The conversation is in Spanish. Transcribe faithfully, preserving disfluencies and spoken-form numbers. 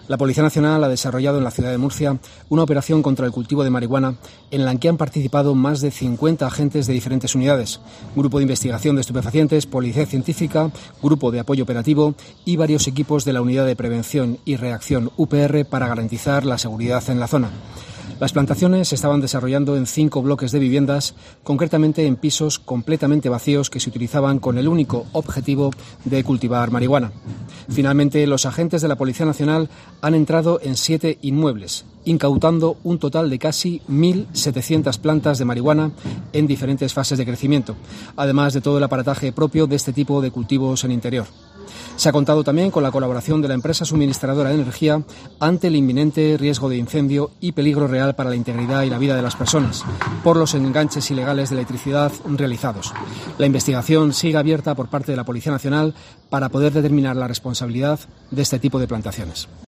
La Policía Nacional ha desarrollado en la ciudad de Murcia una operación contra el cultivo de marihuana en la que han participado más de cincuenta agentes de diferentes unidades, Grupo de Investigación de Estupefacientes, Policía Científica, Grupo de Apoyo Operativo y varios equipos de la Unidad de Prevención y Reacción U P R para garantizar la seguridad en la zona. Las plantaciones se estaban desarrollando en cinco bloques de viviendas, concretamente en pisos completamente vacíos que se utilizaban con el único objetivo de cultivar marihuana. Finalmente, los agentes de la Policía Nacional han entrado en siete inmuebles, incautando un total de casi mil setecientas plantas de marihuana en diferentes fases de crecimiento, además de todo el aparataje propio de este tipo de cultivos en interior. Se ha contado también con la colaboración de la empresa suministradora de energía ante el inminente riesgo de incendio y peligro real para la integridad y la vida de las personas por los enganches ilegales de electricidad realizados. La investigación sigue abierta por parte de la Policía Nacional para poder determinar la responsabilidad de este tipo de plantaciones.